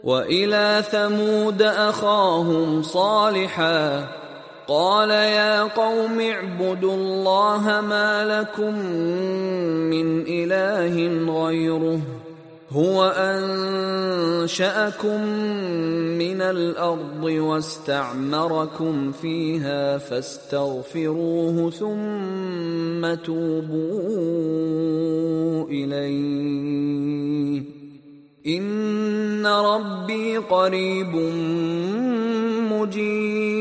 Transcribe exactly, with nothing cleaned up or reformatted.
وإلى ثمود أخاهم صالحا قال يا قوم اعبدوا الله ما لكم من إله غيره هو أنشأكم من الأرض واستعمركم فيها فاستغفروه ثم توبوا إليه إن ربي قريب مجيب.